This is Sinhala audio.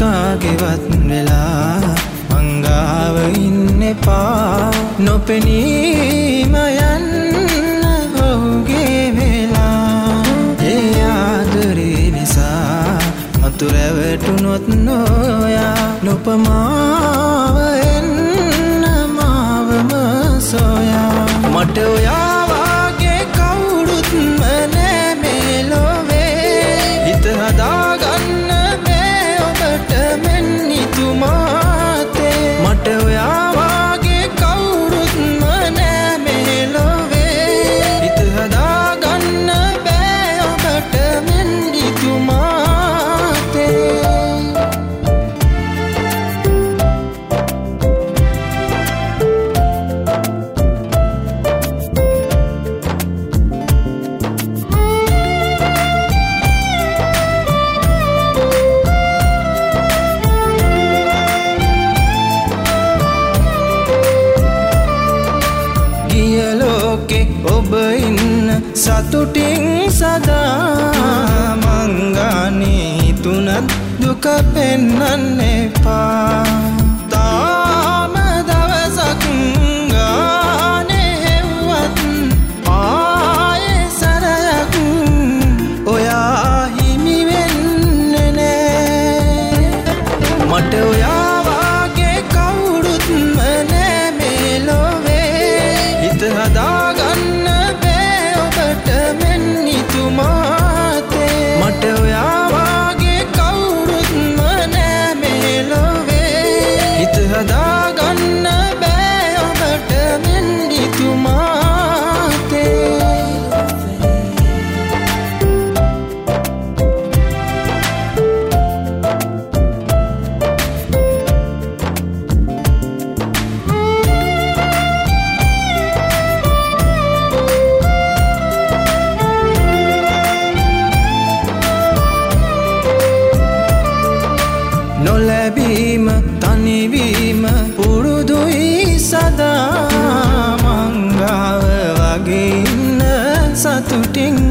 ගෙවත් වෙලා මංගාව ඉන්න එපා නොපෙනීම යන්න ඔහුගේ වෙලා ඒ ආදරේ නිසා මතු රැවටුනොත් නොයා නොපමාව එන්න මාවම සොයා මට ඔයා වාගේ කවුරුත් නෑ මේ ලෝවේ හිත හදාගන්න බෑ ඔබට මෙන් ඉතුමාතේ මට ඔයා වාගේ කවුරුත් නෑ මේ ලෝවේ හිත හදාගන්න බෑ ඔබට මෙන් ඉතුමාතේ ඔබ ඉන්න සතුටින් සදා මංගානේ තුනත් දුක පෙන්නන්න එපා තාම දවසක් ගානේ හෙව්වත් ආයේ සරයක් ඔයා හිමි වෙන්නේ නෑ මට ඔයා වාගේ කවුරුත් නෑ මේ ලෝවේ හිත හදාගන්න බෑ ඔබට මෙන් ඉතුමාතේ මට ඔයා වාගේ කවුරුත් නෑ මේ ලෝවේ හිත හදාගන්න බෑ ඔබට මෙන් ඉතුමාතේ නොලැබීම තනිවීම පුරුදුයි සදා මංගාව වගේ ඉන්න සතුටින්